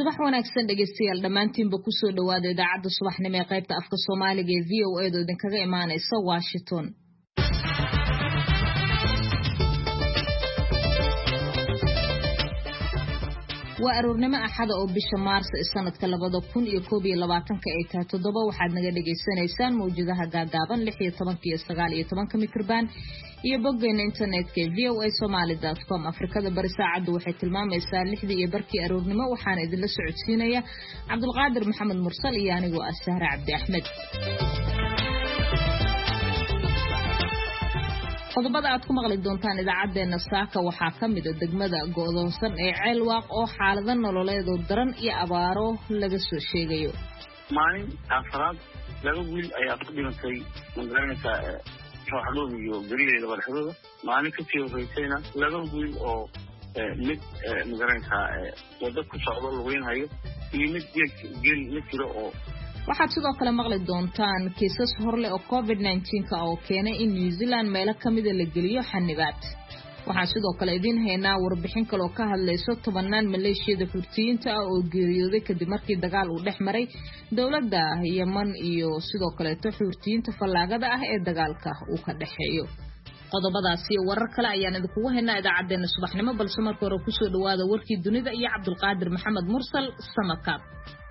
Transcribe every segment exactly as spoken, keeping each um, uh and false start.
subax wanaagsan dhageystayaal dhamaantiinba ku soo dhawaada idaacadda subaxnimo ee qaybta afka Soomaaliga ee V O A da idinkaga imaanaysa Washington. waa aroornimo axada oo bisha Maars ee sanadka labada kun iyo koob iyo labaatanka ay tahay toddoba waxaad naga dhageysanaysaan mawjadaha gaagaaban lix iyo toban iyo sagaal iyo toban mikrobaan iyo boggeena internetka v o a somali dot com. Afrikada bari saacadu waxay tilmaamaysaa lixdii iyo barkii aroornimo waxaana idinla socodsiinaya Cabdulqaadir Maxamed Mursal iyo anigoo ah Sahra Cabdi Axmed. qodobada aad ku maqli doontaan idaacadeena saaka waxaa ka mid ah degmada go'doonsan ee Ceelwaaq oo xaalado nololeed oo daran iyo abaaro laga soo sheegayo. maalin afraad laba wiil ayaa ku dhintay magaalada Rooxloon iyo Galileyda Barxadooda. maalin ka sii horeysayna laba wiil oo mid magaalada wada ku socdo laweyn hayo iyo mid geel la jiro oo waxaad sidoo kale maqli doontaan kiisas horle oo covid nineteen ka oo keenay in New Zealand meelo kamid ah la geliyo xanibaad. waxaan sidoo kale idin haynaa warbixin kale oo ka hadlayso tobanaan maleeshiyada Xuutiyiinta ah oo geeriyooday kadib markii dagaal uu dhex maray dawladda Yemen iyo sidoo kale Xuutiyiinta fallaagada ah ee dagaalka uu ka dhaxeeyo. qodobadaas iyo warar kale ayaan idinku haynaa idaacadeena subaxnimo balse marka hore ku soo dhawaada warkii dunida iyo Cabdulqaadir Maxamed Mursal Samakaab.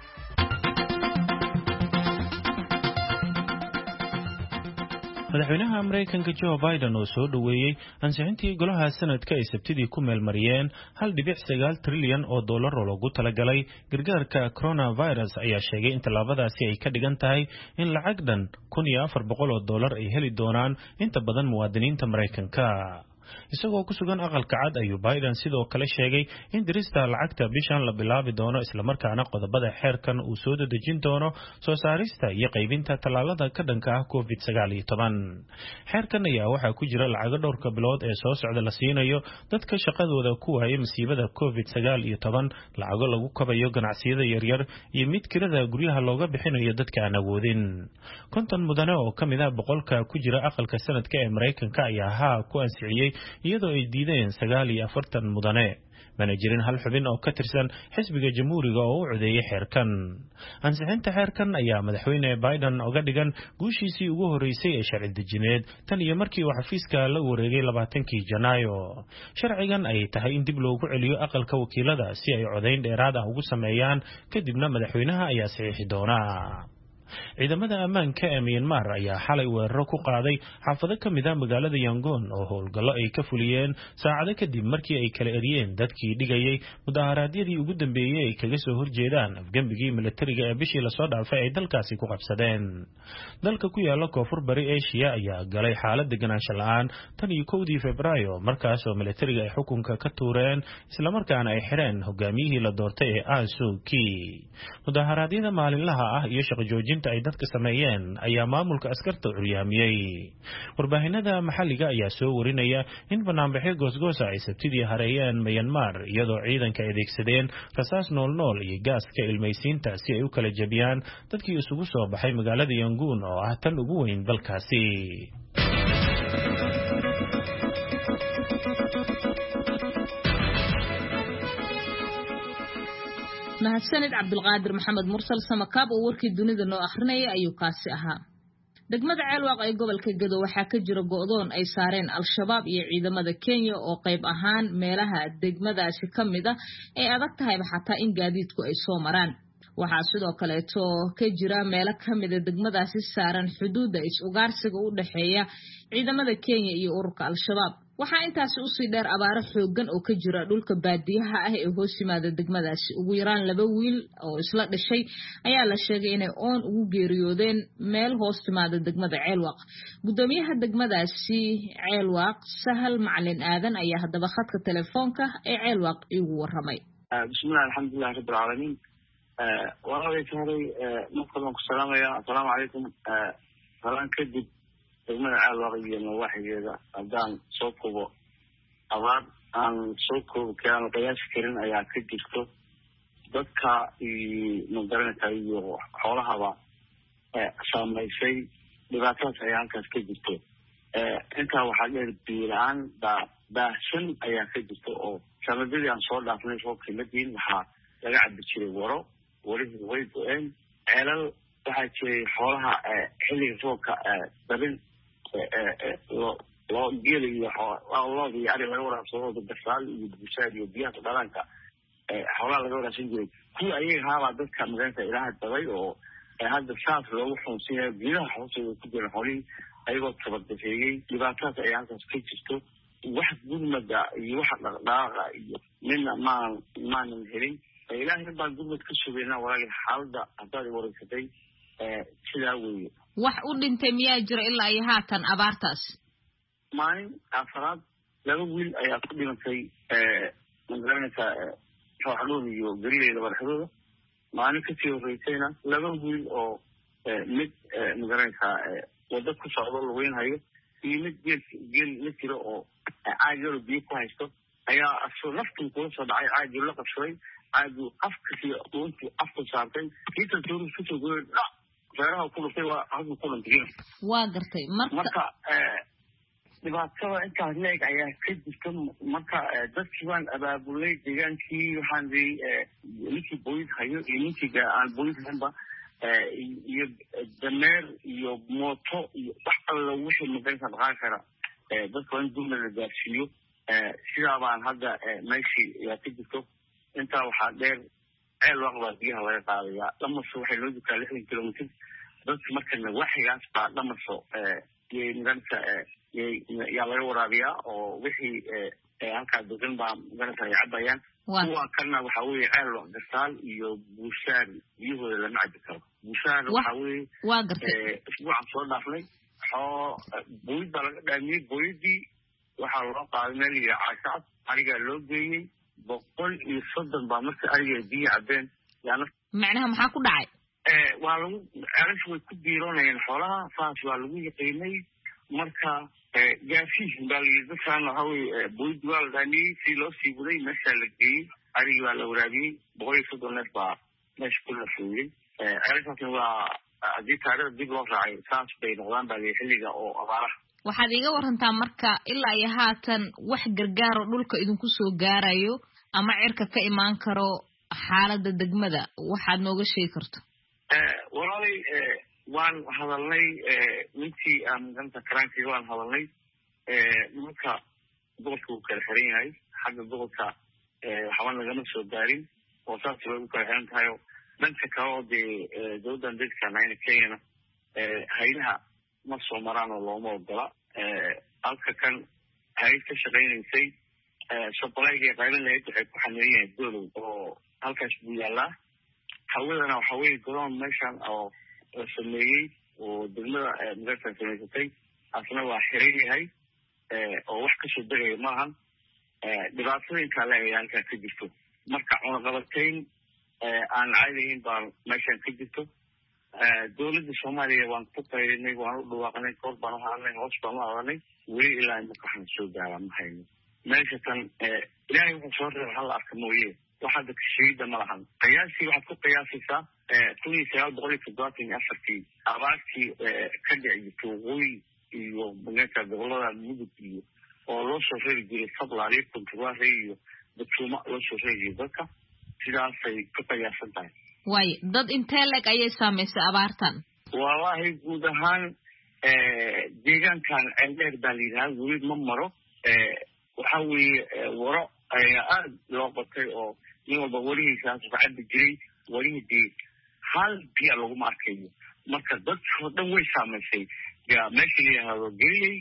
madaxweynaha Mareykanka Joe Biden oo soo dhaweeyay ansixintii golaha sanadka ay sabtidii ku meel mariyeen hal dhibic sagaal trilyan oo dollar oo lagu talagalay gargaarka coronavirus ayaa sheegay in tallaabadaasi ay ka dhigan tahay in lacag dhan kun iyo afar boqol oo dollar ay heli doonaan inta badan muwaadiniinta Mareykanka. isagoo ku sugan aqalka cad ayuu Biden sidoo kale sheegay in dirista lacagta bishan la bilaabi doono isla markaana qodobada xeerkan uu soo dadejin doono soo saarista iyo qaybinta tallaalada ka dhanka ah covid sagaal iyo toban. xeerkan ayaa waxaa ku jira lacago dhowrka bilood ee soo socda la siinayo dadka shaqadooda ku waayay masiibada covid sagaal iyo toban, lacago lagu kabayo ganacsiyada yaryar iyo mid kirada guryaha looga bixinayo dadka aan awoodin. konton mudane oo kamid ah boqolka ku jira aqalka sanadka ee Mareykanka ayaa haa ku ansixiyay iyadoo ay diideen sagaal iyo afartan mudane. mana jirin hal xubin oo ka tirsan xisbiga jamhuuriga oo u codeeyay xeerkan. ansixinta xeerkan ayaa madaxweyne Biden uga dhigan guushiisii ugu horeysay ee sharci dejineed tan iyo markii uu xafiiska la wareegay labaatankii Janaayo. sharcigan ay tahay in dib loogu celiyo aqalka wakiilada si ay codeyn dheeraad ah ugu sameeyaan kadibna madaxweynaha ayaa saxiixi doona. ciidamada ammaanka ee Myanmar ayaa xalay weeraro ku qaaday xaafado ka mid ah magaalada Yangon oo howlgallo ay ka fuliyeen saacado kadib markii ay kala eriyeen dadkii dhigayay mudaharaadyadii ugu dambeeyay ay kaga soo horjeedaan afgambigii militariga ee bishii la soo dhaafay ay dalkaasi ku qabsadeen. dalka ku yaala koonfur bari Asia ayaa galay xaalad deganaansho la'aan tan iyo kowdii Febraayo markaas oo militariga ay xukunka ka tuureen isla markaana ay xireen hogaamiyihii la doortay ee Aung San Suu Kyi. mudaharaadyada maalinlaha ah iyo shaqo joojin ay dadka sameeyeen ayaa maamulka askarta curyaamiyay. warbaahinada maxalliga ayaa soo warinaya in banaanbaxyo goosgoosa ay sabtidii hareeyeen Myanmar iyadoo ciidanka adeegsadeen rasaas noolnool iyo gaaska ilmaysiinta si ay u kala jabiyaan dadkii isugu soo baxay magaalada Yangon oo ah tan ugu weyn dalkaasi. mahadsanid Cabdulqaadir Maxamed Mursal Samakaab oo warkii dunida noo akhrinaya ayuu kaasi ahaa. degmada Ceelwaaq ee gobolka Gedo waxaa ka jira go'doon ay saareen Al-Shabaab iyo ciidamada Kenya oo qayb ahaan meelaha degmadaasi kamid ah ay adag tahay xataa in gaadiidku ay soo maraan. waxaa sidoo kale ka jira meelo kamid ah degmadaasi saaran xuduudda is-ugaarsiga u dhaxeeya ciidamada Kenya iyo ururka Al-Shabaab. waxaa intaas u sii dheer abaaro xoogan oo ka jira dhulka baadiyaha ah ee hoos yimaada degmadaasi. ugu yaraan laba wiil oo isla dhashay ayaa la sheegay inay oon ugu geeriyoodeen meel hoos timaada degmada Ceelwaaq. gudoomiyaha degmadaasi Ceelwaaq Sahal Macalin Aadan ayaa hadaba khadka telefoonka ee Ceelwaaq igu waramay. bismillaah alxamdulillaah rabbil caalamiin. waxa kale markaan ku salaamayaa assalaamu calaykum. salaan kadib degmada Ceelwaaq iyo nawaaxigeeda haddaan soo koobo abaar aan soo koobo kaan qiyaas karin ayaa ka jirto dadka magaranaysa iyo xoolahaba saameysay dhibaatadaas ayaa halkaas ka jirto. intaa waxaa dheer biilaan baahsan ayaa ka jirta oo sanadadii aan soo dhaafnay roobkii la diin waxaa laga cabi jiray waro warihii way go-een ceelal waxaa jiray xoolaha xilliga roobka dabin loo geela iyo looda iyo ari laga waraabsado gasaal iyo busaad iyo biyaha dhalaanka xoolaha laga waraabsan jiray kuwa ayaga haabaa dadka magaranaysa ilaaha dabay oo hadda saas loogu xunsan yahay geedaha hoostooda ku jira xoolihii ayagoo tabadafeeyey dhibaatadaas ay halkaas ka jirto wax gurmada iyo waxa dhaqdhaaqa iyo midna maan maanan helin ilaahay baan gurmad ka sugaynaa walaal xaaladda haddaad wareysatay sidaa weeye wax u dhintay miyaa jira ilaa iyo haatan abaartaas maalin afraad laba wiil ayaa ku dhintay magaranaysa xooxdhooda iyo garileeda barxadooda maalin kasii horeysayna laba wiil oo mid magaranaysaa wada ku socdo laweynhayo iyo mid geel geel la jiro oo caagalo biyo ku haysto ayaa asoo naftuu kula soo dhacay caagii la qabsaday caagii afkasii untuu afku saartay kiitan tuurus kusoo goy feeraha ku dhuftay waa halkuu ku dhintay waa gartay marka marka dhibaatada intaas leeg ayaa ka jirta marka dadkii waan abaabulay deegaankii waxaan ii ninkii boyd hayo iyo ninkii aan boyd haynba iyo dameer iyo mooto iyo wax alla wixii maganka dhaqaan kara dadka waa in dulna la gaarsiiyo sidaa baan hadda meeshii ayaa ka jirto intaa waxaa dheer ceel waaqbaa biyaha laga qaadayaa dhamaso waxay loo jirtaa lixdan kilomitr dadka markana waxigaas baa dhamaso yay maganka yaa laga waraabiyaa oo wixii halkaa degan baa maganka ay cabayaan kuwa kalena waxaa weeye ceel gasaal iyo buushaar biyahooda lama cabi karo buushaar waxaa weeye waa gartay isbuucan soo dhaafnay xoo booyid baa laga dhaamiyey booyadii waxaa loo qaaday meel iyo caashacad arigaa loo geeyey boqol iyo soddon baa marka ariga biyo cabeen yaana macnaha maxaa ku dhacay waa lagu ceelasha way ku biiroonayeen xoolaha saas waa lagu yaqiinay marka gaasiis baa layidhi dadkaan waxaa weye booyid waa la dhaamiyey si loo sii waday meeshaa la geeyey arigii baa la waraabiyey boqol iyo soddon neef baa meesha ku lafooyey ceelashaasna waa haddii taariikh dib loo raacay saas bay noqdaan baa layidhi xilliga oo abaaraha waxaad iga warantaa marka ilaa iyo haatan wax gargaaro dhulka idinku soo gaarayo ama cirka ka imaan karo xaaladda degmada waxaad nooga sheegi karto walaalay waan hadalnay ninkii aan maganta karaankiga waan hadalnay nimanka gobolka wuu kala xiran yahay xagga gobolka waxba nagama soo gaarin oo saas way u kala xiran tahayo dhanka kale oo dee dowladdan dadkanayna kenyana haylaha ma soo maraan oo looma ogola halka kan hayad ka shaqaynaysay sobolayga qaylan lahayd waxay ku xameeyan yahay dolow oo halkaas buu yaalaa hawadana waxa weye garoon meeshan oo la sameeyey oo degmada magartan samaysatay asna waa xiran yahay oo wax kasoo degaya maahan dhibaatada intaa leeaya halkaa ka jirto marka cunaqabatayn aan caadihayn baa meeshan ka jirto dowladda soomaaliya waan ku qaylinay waan u dhawaaqnay koor baan u hadalnay hoos baan u hadalnay weli ilaa imaka waxaan soo gaaraa ma hayno meesha tan ilaahay wuxuu soo reeba hala arka mooye wax hadda kasheegida ma lahan qiyaasii waxaad ku qiyaasaysaa kun iyo sagaal boqol iyo toddobaatan iyo afartii abaartii ka dhici jirta waqooyi iyo maganka gobolada mudug iyo oo loo soo reeri jiray sablaaliyo kuntuwaare iyo dadsuuma loo soo reeri jiray dadka sidaasay ku qiyaasan tahay waayo dad intee leg ayay saamaysay abaartan wallaahi guud ahaan deegaankan ceeldheer baa la yidhaha weli ma maro waxaa weeye waro ayaa aada loo batay oo nin walba warihiisaas uka cabi jiray warihii dee hal biya laguma arkayo marka dadkao dhan way saamaysay yaa meesha la yidhaahdo geliyey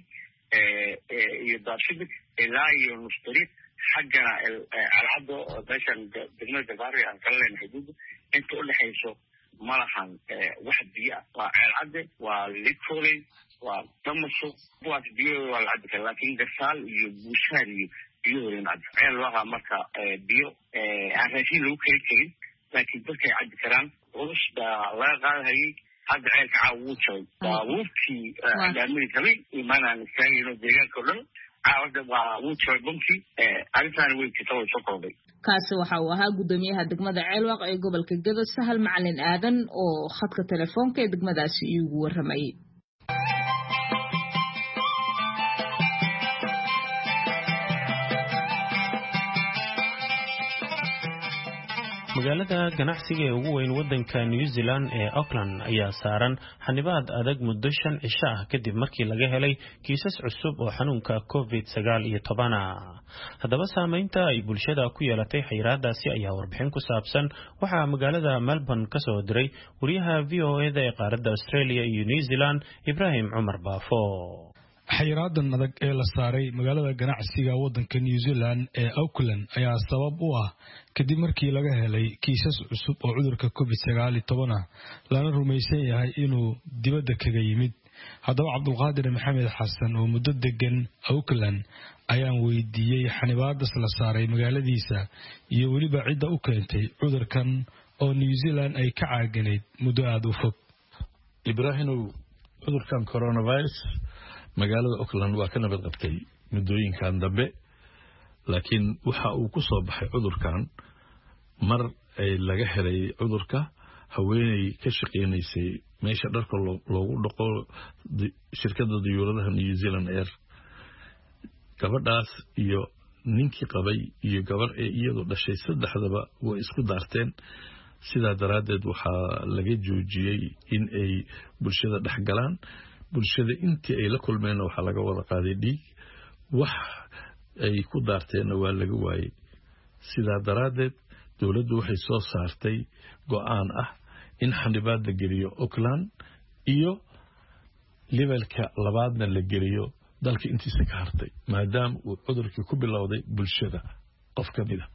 iyo daashibik ilaa iyo nusdariiq xaggana calcaddo meeshan degmada gabaari aan kala leyna xuduudda inta udhexayso malahan wax biyo ah waa ceelcadde waa licoley waa damaso kuwaas biyahooda waa la cabi kara laakin gasaal iyo buushaar iyo biyahooda ma cabi ceel waqa marka biyo aan raashin lagu kari karin laakiin dadkay cabi karaan culus baa laga qaadahayay hadda ceelka caawa wuu jabay baabuurtii dhaamadi rabay imaanaan istaagayno deegaanka o dhan caawada waa wuu jabay bunkii arrintaana way jirta way soo kordhay kaasi waxa uu ahaa guddoomiyaha degmada ceelwaaq ee gobolka gedo sahal macalin aadan oo khadka telefoonka ee degmadaasi iigu warramayay magaalada ganacsiga ee ugu weyn waddanka New Zealand ee Auckland ayaa saaran xanibaad adag muddo shan cisho ah kadib markii laga helay kiisas cusub oo xanuunka covid sagaal iyo toban ah. Haddaba saameynta ay bulshada ku yeelatay xayiraadaasi ayaa warbixin ku saabsan waxaa magaalada Melbourne ka soo diray wariyaha V O A da ee qaaradda Australia iyo New Zealand Ibrahim Cumar Baafo. xayiraadan adag ee la saaray magaalada ganacsiga waddanka New Zealand ee Auckland ayaa sabab u ah kadib markii laga helay kiisas cusub oo cudurka covid sagaal iyo toban ah lana rumaysan yahay inuu dibadda kaga yimid. Haddaba Cabdulqaadir Maxamed Xasan oo muddo degan Auckland ayaan weydiiyey xanibaadaas la saaray magaaladiisa iyo weliba cidda u keentay cudurkan oo New Zealand ay ka caaganayd muddo aad u fog. Ibrahim, cudurkan coronavirus magaalada Auckland waa ka nabad qabtay muddooyinkan dambe, laakiin waxa uu ku soo baxay cudurkan mar ay laga helay cudurka haweeney ka shaqeynaysay meesha dharka loogu dhaqo shirkadda diyuuradaha New Zealand Air. gabadhaas iyo ninkii qabay iyo gabar ee iyadu dhashay saddexdaba way isku daarteen. sidaa daraadeed waxaa laga joojiyey in ay bulshada dhex galaan. bulshada intii ay la kulmeen waxa laga wada qaaday dhiig, wax ay ku daarteen waa laga waayay. sidaa daraadeed dawladdu waxay soo saartay go'aan ah in xanibaad la geliyo Auckland iyo levelka labaadna la geliyo dalka intiisa ka hartay, maadaama uu cudurkii ku bilowday bulshada qof ka mid ah.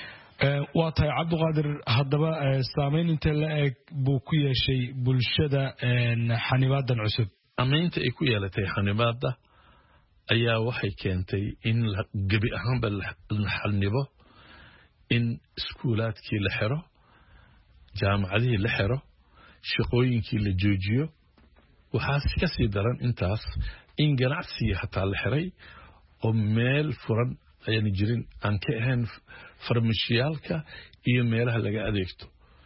waa tahay Cabdulqaadir, haddaba saameyn inta la eg buu ku yeeshay bulshada xanibaadan cusub? Saameynta ay ku yeelatay xanibaada ayaa waxay keentay in gebi ahaanba la xanibo, in iskuulaadkii la xiro, jaamacadihii la xiro, shaqooyinkii la joojiyo. waxaa ka sii daran intaas in ganacsiga hataa la xiray oo meel furan ayaan jirin aan ka ahayn farmashiyaalka iyo meelaha laga adeegto,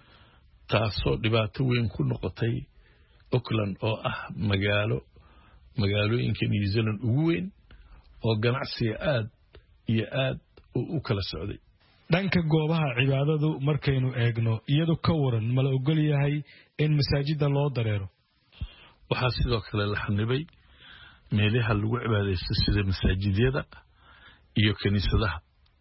taasoo dhibaato weyn ku noqotay Auckland oo ah magaalo magaalooyinka New Zealand ugu weyn oo ganacsiga aad iyo aad u kala socday. dhanka goobaha cibaadadu markaynu eegno iyadu ka waran ma la ogol yahay in masaajida loo dareero? waxaa sidoo kale la xanibay meelaha lagu cibaadeysto sida masaajidyada iyo kaniisadaha.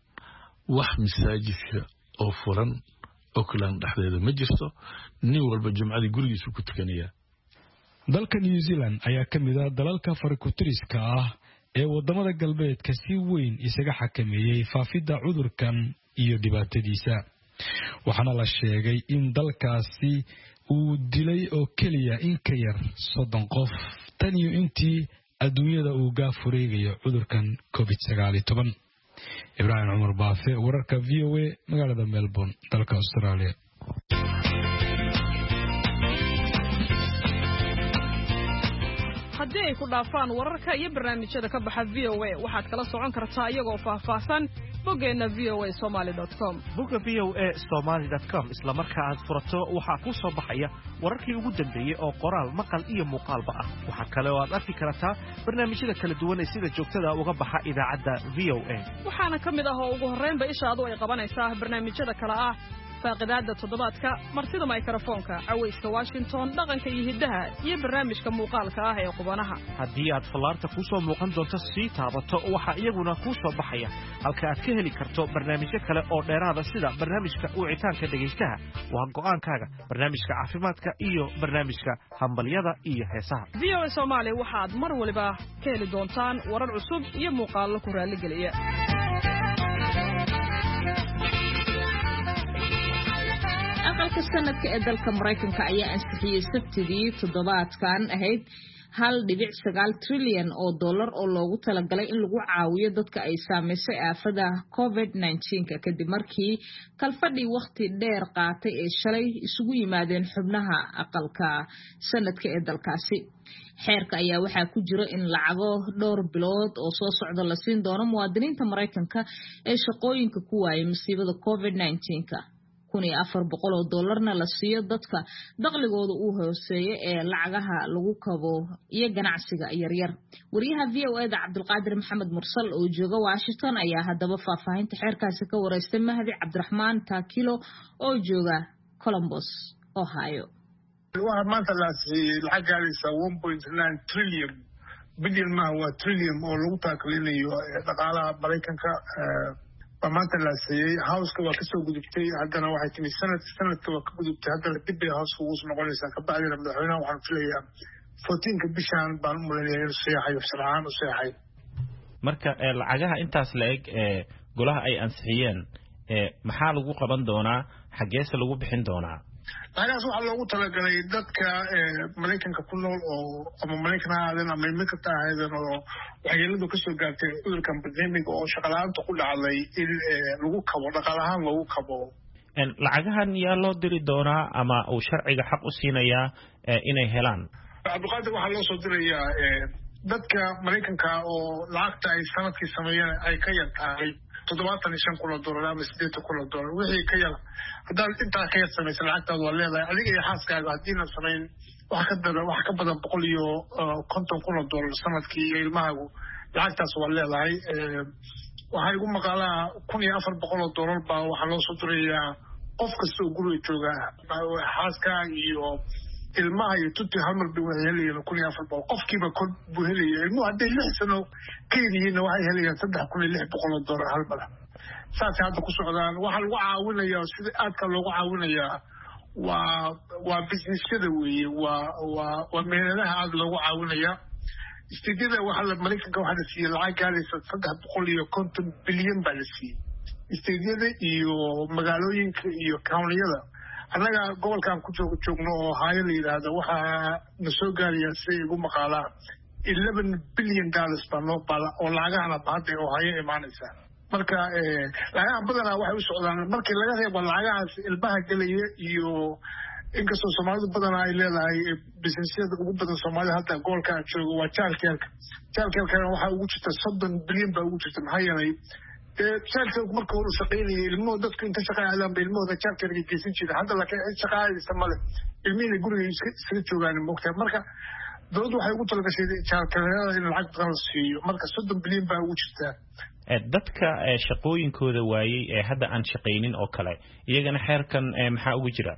wax masaajidka oo furan Auckland dhexdeeda ma jirto, nin walba jumcadii gurigiisa ku tukanaya. dalka New Zealand ayaa ka mid ah dalalka farkutiriska ah ee wadamada galbeedka si weyn isaga xakameeyay faafidda cudurkan iyo dhibaatadiisa. waxaana la sheegay in dalkaasi uu dilay oo keliya in ka yar soddon qof tan iyo intii adduunyada uu gaafureegayo cudurkan covid sagaal iyo toban. Ibrahim Cumar Baafe, wararka V O A, magaalada Melbourne, dalka Australia. haddii ay ku dhaafaan wararka iyo barnaamijyada ka baxa V O A waxaad kala socon kartaa iyagoo faahfaahsan boggeena v o a somali dot com. bogga v o a somali dot com isla marka aad furato waxaa ku soo baxaya wararkii ugu dambeeyey oo qoraal, maqal iyo muuqaalba ah. waxaa kale oo aad arki kartaa barnaamijyada kala duwan ee sida joogtada uga baxa idaacadda V O A. waxaana ka mid ah oo ugu horreynba ishaadu ay qabanaysaa barnaamijyada kale ah faaqidaada toddobaadka, martida mikrofoonka, cawayska Washington, dhaqanka iyo hiddaha, iyo barnaamijka muuqaalka ah ee qubanaha. haddii aad fallaarta ku soo muuqan doonto sii taabato waxaa iyaguna ku soo baxaya halka aad ka heli karto barnaamijyo kale oo dheeraada sida barnaamijka wicitaanka dhegaystaha, waa go'aankaaga, barnaamijka caafimaadka iyo barnaamijka hambalyada iyo heesaha. V O A Soomaali waxaad mar waliba ka heli doontaan warar cusub iyo muuqaallo ku raaligeliya. aqalka sanadka ee dalka Mareykanka ayaa ansixiyay sabtidii toddobaadkan ahayd hal dhibic sagaal trilyan oo dollar oo loogu talagalay in lagu caawiyo dadka ay saameysay aafada covid nineteen kadib markii kalfadhii waqti dheer qaatay ee shalay isugu yimaadeen xubnaha aqalka sanadka ee dalkaasi. xeerka ayaa waxaa ku jira in lacago dhowr bilood oo soo socda la siin doono muwaadiniinta Mareykanka ee shaqooyinka ku waayay masiibada covid nineteen kun iyo afar boqol oo doolarna la siiyo dadka dakhligooda uu hooseeyo ee lacagaha lagu kabo iyo ganacsiga yaryar. wariyaha V O A da Cabdulqaadir Maxamed Mursal oo jooga Washington ayaa haddaba faahfaahinta xeerkaasi ka wareystay Mahdi Cabdiraxmaan Taakilo oo jooga Columbus, Ohio. waxa maanta la siiyay lacag gaaraysa one point nine trillion bilyan ma waa trillion oo lagu taaklinayo dhaqaalaha Mareykanka. maanta la siiyay house-ka waa ka soo gudubtay, haddana waxay timi sanad sanadka waa ka gudubtay, haddana dib bay house-ka ugu noqonaysaa. ka bacdina madaxweynaha waxaan filayaa fourteenka bishaan baan u maleynayaa inuu seexayo sharcaan u seexay. marka lacagaha intaas la eg ee golaha ay ansixiyeen ee maxaa lagu qaban doonaa, xageesa lagu bixin doonaa? lacagaas waxaa loogu talagalay dadka Mareykanka ku nool oo ama Mareykan ha ahaadeen ama Amerika ha ahaadeen oo waxyeeladu ka soo gaartay cudurkan pandemic oo shaqalaanta ku dhacday in lagu kabo dhaqaalahaan lagu kabo. lacagahan yaa loo diri doonaa ama uu sharciga xaq u siinayaa inay helaan? Cabdulqaadir waxaa loo soo dirayaa dadka Mareykanka oo lacagta ay sanadkii sameeyeen ay ka yar tahay toddobaatan iyo shan kun oo doolar ama siddeetan kun oo doolar wixii ka yar. haddaad intaa ka yar samaysa lacagtaada waa leedahay. adiga iyo xaaskaaga haddiina samayn wax ka dara wax ka badan boqol iyo konton kun oo doolar sanadkii iyo ilmahaagu lacagtaas waa leedahay. waxaa igu maqaalaa kun iyo afar boqol oo doolar baa waxaa loo soo dirayaa qof kasta oo guriga jooga, xaaskaaga iyo ilmaha iyo tuti hal mar bay waxay helayeen kun iyo afar boqol qofkiiba kor buu helaya. ilmuhu hadday lix sano ka yaryihiinna waxay helayaan saddex kun iyo lix boqol oo doolar hal mar. saasay hadda ku socdaan. waxaa lagu caawinayaa sida aadka loogu caawinayaa waa waa businessyada weeye, waa waa waa meeladaha aada loogu caawinayaa. istiidyada waxaa Mareykanka waxaa la siiyey lacag gaaraysa saddex boqol iyo konton bilyan baa la siiyey istiidyada iyo magaalooyinka iyo countyada. annaga gobolkaan ku joog joogno oo Ohio la yidhaahdo waxaa na soo gaaraya si igu maqaalaa eleven bilyan dollars baa noo baala oo lacagahana hadda Ohio imaanaysa. marka lacagaha badanaa waxay u socdaan markii laga reebo lacagahaas ilmaha gelaya iyo inkastoo Soomaalidu badanaa ay leedahay businessyada ugu badan Soomaalida hadda gobolkaan joogo waa childcare. childcare waxaa ugu jirta soddon bilyan baa ugu jirta. maxaa yeelay childcare marka hore shaqeynayay ilmuhu dadku inta shaqeeyaan bay ilmuhooda childcare geysan jireen. hadda laakiin shaqaayaysa male, ilmihina guriga iskaga joogaan moogtaa. marka dowladdu waxay ugu talagashay childcare in lacag badan la siiyo. marka soddon bilyan baa ugu jirtaa. dadka shaqooyinkooda waayey ee hadda aan shaqaynin oo kale iyagana xeerkan maxaa ugu jira?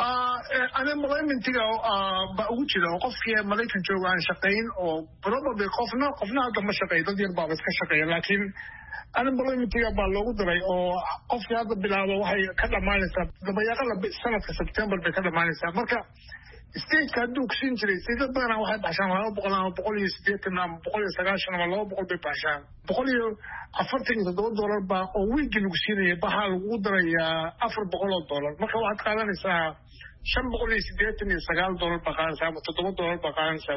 unemploymentiga baa ugu jira oo qofkii Mareykan jooga aan shaqayn oo probably qofna qofna hadda ma shaqeeyo, dad yar baaba iska shaqeeya. laakiin unemploymentiga baa loogu daray oo qofkii hadda bilaabo waxay ka dhamaanaysaa dabayaaqada sanadka September bay ka dhamaanaysaa. marka stateka hadduu kusiin jiray sida badanaa waxay baxshaan laba boqol ama boqol iyo siddeetan ama boqol iyo sagaashan ama laba boqol bay baxshaan. boqol iyo afartan iyo toddoba doolar baa oo wiigii lagu siinaya baxaa lagu darayaa afar boqol oo doolar. marka waxaad qaadanaysaa shan boqol iyo siddeetan iyo sagaal doolar baa qaadanaysaa ama toddoba doolar baa qaadanaysaa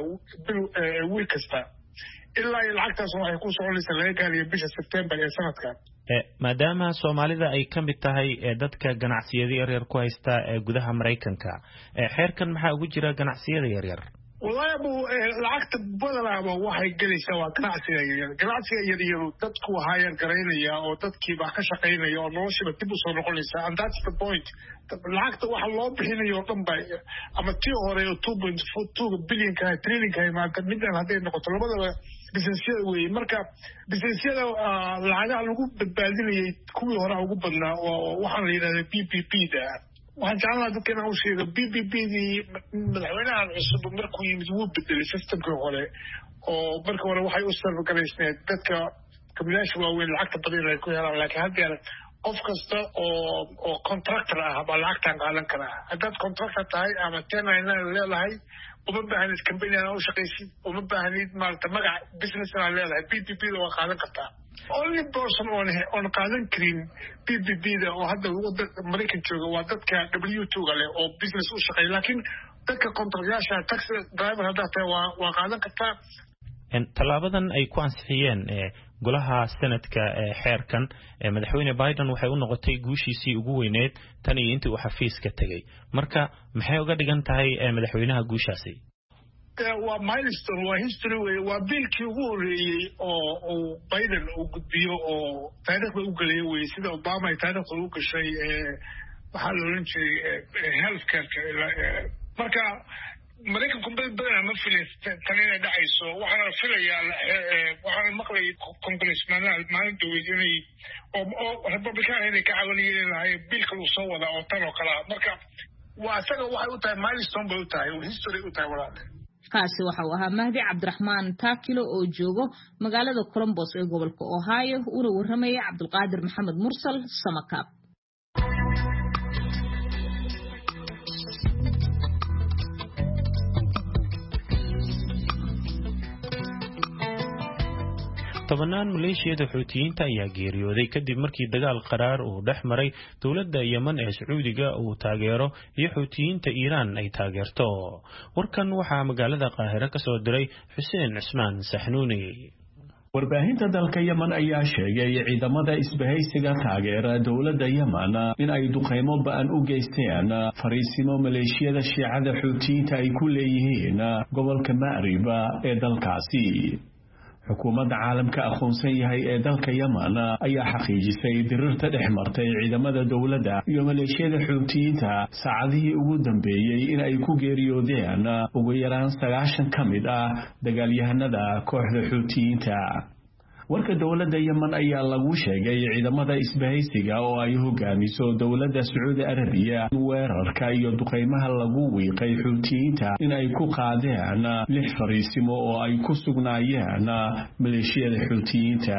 wiil kasta. ilaa iyo lacagtaas waxay ku soconaysaa laga gaarayo bisha September ee sanadkan. maadaama Soomaalida ay ka mid tahay dadka ganacsiyada yaryar ku haysta gudaha Mareykanka, xeerkan maxaa ugu jira ganacsiyada yaryar? wallahi bu lacagta badanaaba waxay gelaysaa waa ganacsiga yaryar. ganacsiga yaryar dadku waxaa yar garaynaya oo dadkii baa ka shaqaynaya oo noloshiiba dib u soo noqonaysa. and that's the point. lacagta waxa loo bixinayo oo dhan ba ama tii hore oo two point two bilyanka trillion-ka imaanta midaan hadday noqoto labadaba businessyada weeye. marka businessyada lacagaha lagu badbaadinayay kuwii hore ugu badnaa oo waxaan la yidhahdaa B P P da. waxaan jeclaan dadka inaan u sheego B P P dii madaxweynahan cusub markuu yimid wuu bedelay systemkii hore oo marka hore waxay u sarfgaraysneed dadka kabilaasha waaweyn lacagta badan inay ku helaan. laakiin haddeer qof kasta oo oo contractor ah baa lacagtan qaadan karaa. haddaad contractor tahay ama ten ninety-nine leedahay uma baahnid company aan u shaqaysid, uma baahnid maarata magac business aan leedahay, B P P da waa qaadan kartaa. only person on on qaadan karin B P P da oo hadda Mareykan jooga waa dadka W two ga leh oo business u shaqeeya. laakiin dadka contractyaasha taxi driver hadda tahay waa waa qaadan kartaa. tallaabadan ay ku ansixiyeen golaha sanadka xeerkan madaxweyne Biden waxay u noqotay guushiisii ugu weyneed tan iyo intii uu xafiiska tagay. marka maxay uga dhigan tahay madaxweynaha guushaasi? waa milestone, waa history wey. waa biilkii ugu horeeyey oo uu Biden uu gudbiyo oo taariikhda u galay wey, sida Obama ay taariikhda u gashay waxaa la oran jiray health careka marka maraykanku badan ma filin tan inay dhacayso waxaana filayaa waxaana maqlay congressmanal maalin dhaweyd inay oo republican inay ka caawinayeen lahay bilka uu soo wada oo tan oo kala marka waa isaga waxay u tahay milestone bay u tahay history u tahay walaal kaasi waxa uu ahaa Mahdi Cabdiraxmaan Taakilo oo joogo magaalada Columbus ee gobolka Ohio una waramaya Cabdulqaadir Maxamed Mursal Samakaab tobanaan maleeshiyada xuutiyiinta ayaa geeriyooday kadib markii dagaal qaraar uu dhex maray dowladda Yemen ee Sacuudiga uu taageero iyo xuutiyiinta Iiraan ay taageerto. Warkan waxaa magaalada Qaahira ka soo diray Xuseen Cismaan Saxnuuni. warbaahinta dalka Yemen ayaa sheegay ciidamada isbahaysiga taageera dowladda Yemen in ay duqeymo ba'an u geysteen fariisimo maleeshiyada Shiicada xuutiyiinta ay ku leeyihiin gobolka Ma'rib ee dalkaasi. xukuumadda caalamka aqoonsan yahay ee dalka Yemen ayaa xaqiijisay dirirta dhexmartay ciidamada dowladda iyo maleeshiyada xuutiyiinta saacadihii ugu dambeeyay in ay ku geeriyoodeen ugu yaraan sagaashan ka mid ah dagaalyahanada kooxda xuutiyiinta. warka dowladda Yemen ayaa lagu sheegay ciidamada isbahaysiga oo ay hogaamiso dowladda Sacuudi Arabiya weerarka iyo duqeymaha lagu wiiqay xuutiyiinta in ay ku qaadeen lix fariisimo oo ay ku sugnaayeen maleeshiyada xuutiyiinta.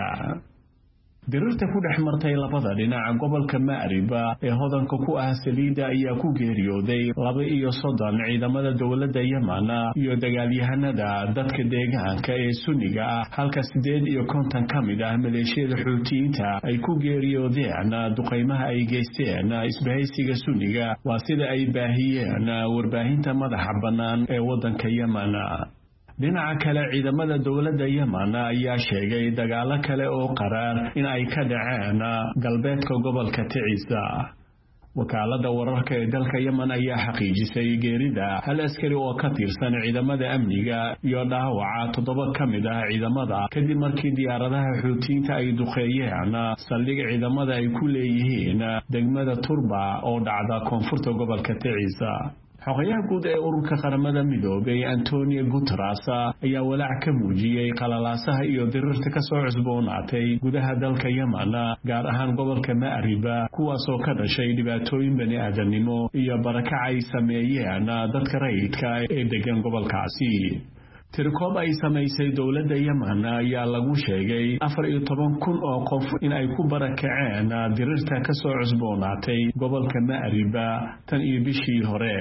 dirirta ku dhex martay labada dhinac gobolka Ma'rib ee hodanka ku ah saliida ayaa ku geeriyooday laba iyo soddon ciidamada dowladda Yemen iyo dagaalyahanada dadka deegaanka ee Sunniga ah halka sideed iyo konton ka mid ah maleeshiyada xuutiyiinta ay ku geeriyoodeen duqeymaha ay geysteen isbahaysiga Sunniga waa sida ay baahiyeen warbaahinta madaxa bannaan ee wadanka Yemen. dhinaca kale ciidamada dowladda Yemen ayaa sheegay dagaalo kale oo qaraar in ay ka dhaceen galbeedka gobolka Ticiisa. wakaalada wararka ee dalka Yemen ayaa xaqiijisay geerida hal askari oo ka tirsan ciidamada amniga iyo dhaawaca toddoba ka mid ah ciidamada kadib markii diyaaradaha xuutiyiinta ay duqeeyeen saldhig ciidamada ay ku leeyihiin degmada Turba oo dhacda koonfurta gobolka Ticiisa. xogayaha guud ee ururka qaramada midoobay Antonio Guterres ayaa walaac ka muujiyay qalalaasaha iyo dirirta ka soo cusboonaatay gudaha dalka Yemen gaar ahaan gobolka Ma'rib kuwaas oo ka dhashay dhibaatooyin bani aadamnimo iyo barakac ay sameeyeen dadka rayidka ee degan gobolkaasi. tirkoob ay samaysay dowladda Yemen ayaa lagu sheegay afar iyo toban kun oo qof in ay ku barakaceen dirirta ka soo cusboonaatay gobolka Ma'rib tan iyo bishii hore.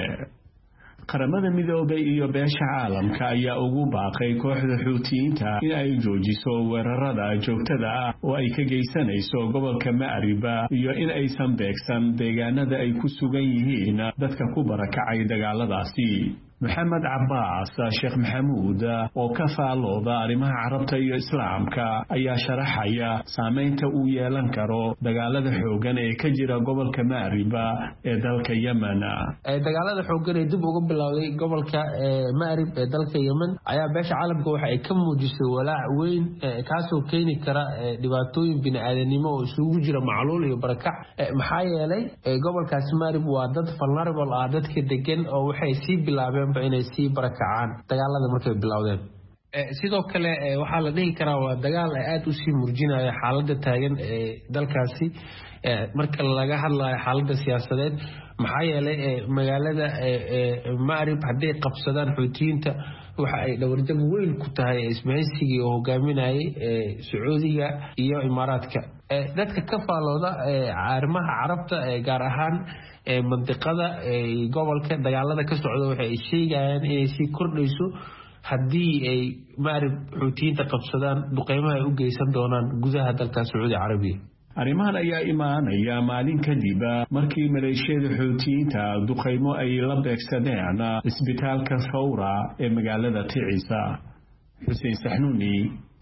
qaramada midoobay iyo beesha caalamka ayaa ugu baaqay kooxda xuutiyiinta in ay joojiso weerarada joogtada ah oo ay ka geysanayso gobolka Ma'rib iyo in aysan beegsan deegaanada ay ku sugan yihiin dadka ku barakacay dagaaladaasi. maxamed cabbaas sheekh maxamuud oo ka faalooda arrimaha carabta iyo islaamka ayaa sharaxaya saameynta uu yeelan karo dagaalada xoogan ee ka jira gobolka Ma'rib ee dalka Yemen. dagaalada xoogan ee dib uga bilowday gobolka Ma'rib ee dalka Yemen ayaa beesha caalamka waxa ay ka muujisay walaac weyn kaasoo keeni kara dhibaatooyin bini'aadanimo oo isugu jira macluul iyo barakac. maxaa yeelay gobolkaas Ma'rib waa dad vulnerable ah dadka degan oo waxay sii bilaabeen inay sii barakacaan dagaalada markay bilowdeen. sidoo kale waxaa la dhihi karaa waa dagaal aad u sii murjinaya xaaladda taagan ee dalkaasi marka laga hadlayo xaaladda siyaasadeed. maxaa yeelay magaalada Ma'rib hadday qabsadaan xuutiyiinta waxa ay dhawarjab weyn ku tahay isbahaysigii oo hogaaminayay Sacuudiga iyo Imaaraadka. dadka ka faalooda arrimaha carabta gaar ahaan mantiqada gobolka dagaalada ka socda waxa ay sheegayaan inay sii kordhayso haddii ay Ma'rib xuutiyiinta qabsadaan duqeymaha ay u geysan doonaan gudaha dalka Sacuudi Carabiya. arrimahan ayaa imaanaya maalin kadib markii maleeshiyada xuutiyiinta duqeymo ay la beegsadeen isbitaalka Fawra ee magaalada Ticiisa. Xuseen Saxnuuni,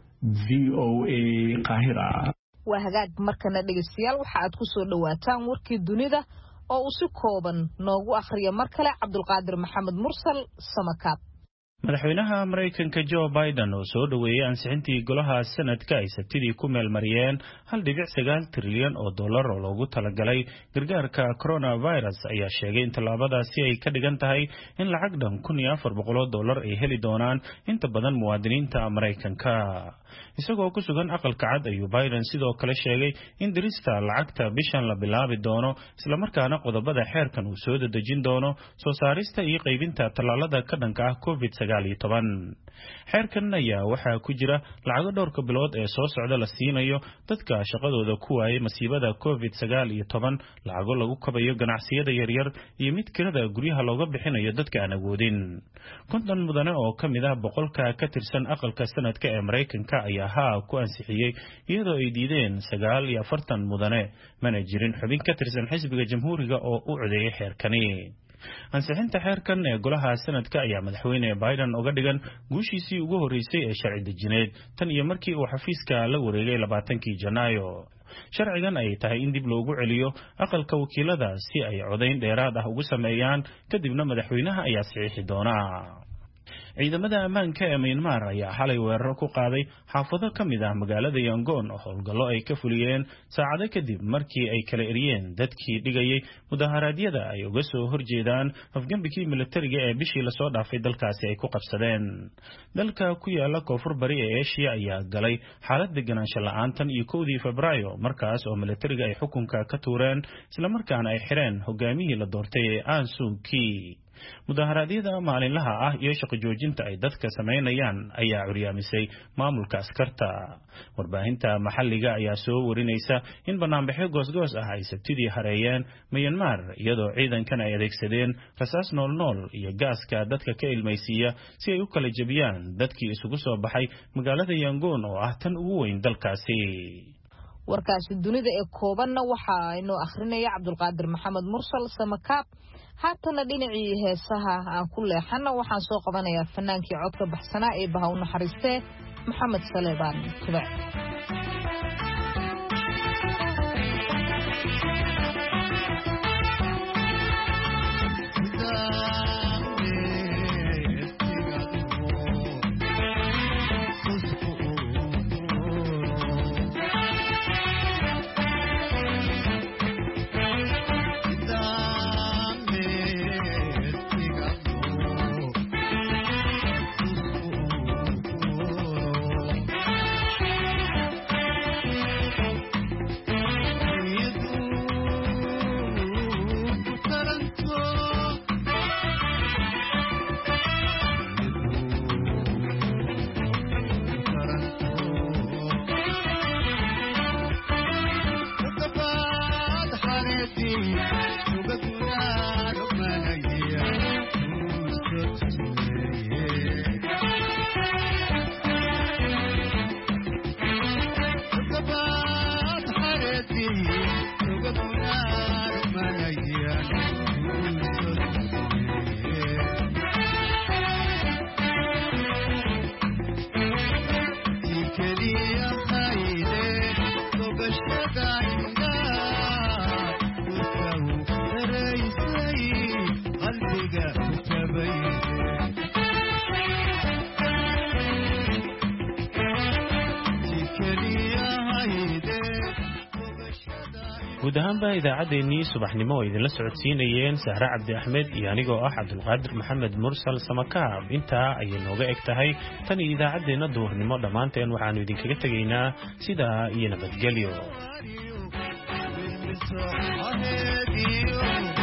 V O A, Qaahira. waa hagaag markana dhegeystayaal waxa aad ku soo dhawaataan warkii dunida oo uu si kooban noogu akhriyo mar kale Cabdulqaadir Maxamed Mursal Samakaab. madaxweynaha Mareykanka Joe Biden oo soo dhaweeyay ansixintii golaha sanadka ay sabtidii ku meel mariyeen hal dhibic sagaal trilyan oo dollar oo loogu talagalay gargaarka coronavirus ayaa sheegay in tallaabadaasi ay ka dhigan tahay in lacag dhan kun iyo afar boqol oo dollar ay heli doonaan inta badan muwaadiniinta Mareykanka. isagoo ku sugan aqalka cad ayuu Biden sidoo kale sheegay in dirista lacagta bishan la bilaabi doono isla markaana qodobada xeerkan uu soo dadejin doono soo saarista iyo qaybinta tallaalada ka dhanka ah covid sagaal iyo toban. xeerkan ayaa waxaa ku jira lacago dhowrka bilood ee soo socda la siinayo dadka shaqadooda ku waayay masiibada covid sagaal iyo toban, lacago lagu kabayo ganacsiyada yaryar iyo mid kirada guryaha looga bixinayo dadka aan awoodin. konton mudane oo ka mid ah boqolka ka tirsan aqalka sanadka ee Mareykanka ayaa haa ku ansixiyay iyadoo ay diideen sagaal iyo afartan mudane, mana jirin xubin ka tirsan xisbiga jamhuuriga oo u codeeyay xeerkani. ansixinta xeerkan ee golaha sanadka ayaa madaxweyne Biden uga dhigan guushiisii ugu horeysay ee sharci dejineed tan iyo markii uu xafiiska la wareegay labaatankii Janaayo. sharcigan ay tahay in dib loogu celiyo aqalka wakiilada si ay codayn dheeraad ah ugu sameeyaan kadibna madaxweynaha ayaa saxiixi doona. ciidamada ammaanka ee Myanmar ayaa xalay weerar ku qaaday xaafado ka mid ah magaalada Yangon oo howlgallo ay ka fuliyeen saacado kadib markii ay kala eriyeen dadkii dhigayay mudaharaadyada ay uga soo horjeedaan afgambigii militariga ee bishii lasoo dhaafay dalkaasi ay ku qabsadeen. dalka ku yaala koonfur bari ee Asia ayaa galay xaalad deganaansho la'aan tan iyo kowdii Febraayo markaas oo militariga ay xukunka ka tuureen isla markaana ay xireen hogaamiyihii la doortay ee Aung San Suu Kyi. mudaharaadyada maalinlaha ah iyo shaqo joojinta ay dadka sameynayaan ayaa curyaamisay maamulka askarta. warbaahinta maxalliga ayaa soo warinaysa in banaanbaxyo goosgoos ah ay sabtidii hareeyeen Myanmar iyadoo ciidankan ay adeegsadeen rasaas noolnool iyo gaaska dadka ka ilmaysiiya si ay u kala jebiyaan dadkii isugu soo baxay magaalada Yangon oo ah tan ugu weyn dalkaasi. warkaasi dunida ee koobanna waxaa inoo akhrinaya Cabdulqaadir Maxamed Mursal Samakaab. haatana dhinacii heesaha aan ku leexana waxaan soo qabanayaa fanaankii codka baxsanaa ee baha u naxariistee Maxamed Saleebaan Tubac. guud ahaanba idaacaddeenii subaxnimo oo idinla socodsiinayeen Sahra Cabdi Axmed iyo anigoo ah Cabdulqaadir Maxamed Mursal Samakaab. intaa ayay nooga eg tahay tan iyo idaacaddeenna duhurnimo dhammaanteen waxaanu idinkaga tegaynaa sidaa iyo nabadgelyo.